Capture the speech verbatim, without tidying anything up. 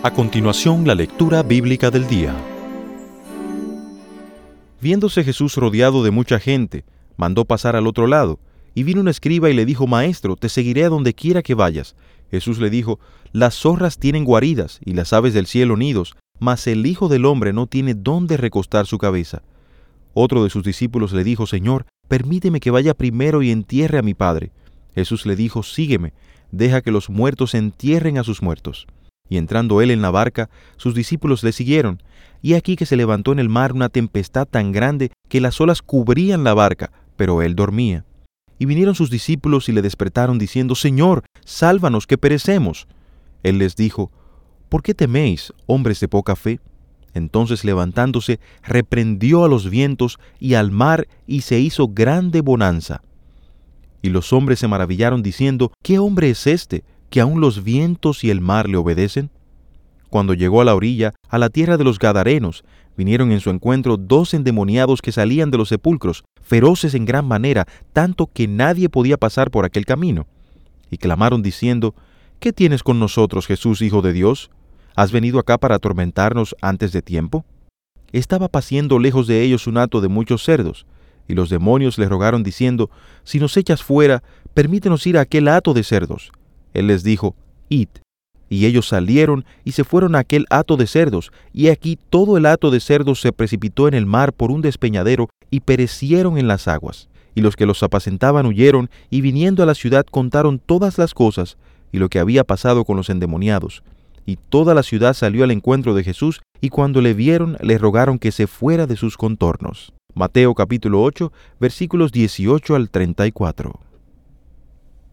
A continuación, la lectura bíblica del día. Viéndose Jesús rodeado de mucha gente, mandó pasar al otro lado, y vino un escriba y le dijo: Maestro, te seguiré a donde quiera que vayas. Jesús le dijo: Las zorras tienen guaridas, y las aves del cielo nidos, mas el Hijo del Hombre no tiene dónde recostar su cabeza. Otro de sus discípulos le dijo: Señor, permíteme que vaya primero y entierre a mi Padre. Jesús le dijo: Sígueme, deja que los muertos entierren a sus muertos. Y entrando él en la barca, sus discípulos le siguieron. Y aquí que se levantó en el mar una tempestad tan grande que las olas cubrían la barca, pero él dormía. Y vinieron sus discípulos y le despertaron diciendo: Señor, sálvanos, que perecemos. Él les dijo: ¿Por qué teméis, hombres de poca fe? Entonces levantándose, reprendió a los vientos y al mar, y se hizo grande bonanza. Y los hombres se maravillaron diciendo: ¿Qué hombre es este, que aun los vientos y el mar le obedecen? Cuando llegó a la orilla, a la tierra de los Gadarenos, vinieron en su encuentro dos endemoniados que salían de los sepulcros, feroces en gran manera, tanto que nadie podía pasar por aquel camino. Y clamaron diciendo: ¿Qué tienes con nosotros, Jesús, Hijo de Dios? ¿Has venido acá para atormentarnos antes de tiempo? Estaba paciendo lejos de ellos un hato de muchos cerdos, y los demonios le rogaron diciendo: Si nos echas fuera, permítenos ir a aquel hato de cerdos. Él les dijo: Id. Y ellos salieron y se fueron a aquel hato de cerdos, y aquí todo el hato de cerdos se precipitó en el mar por un despeñadero, y perecieron en las aguas. Y los que los apacentaban huyeron, y viniendo a la ciudad contaron todas las cosas, y lo que había pasado con los endemoniados. Y toda la ciudad salió al encuentro de Jesús, y cuando le vieron, le rogaron que se fuera de sus contornos. Mateo capítulo ocho, versículos dieciocho al treinta y cuatro.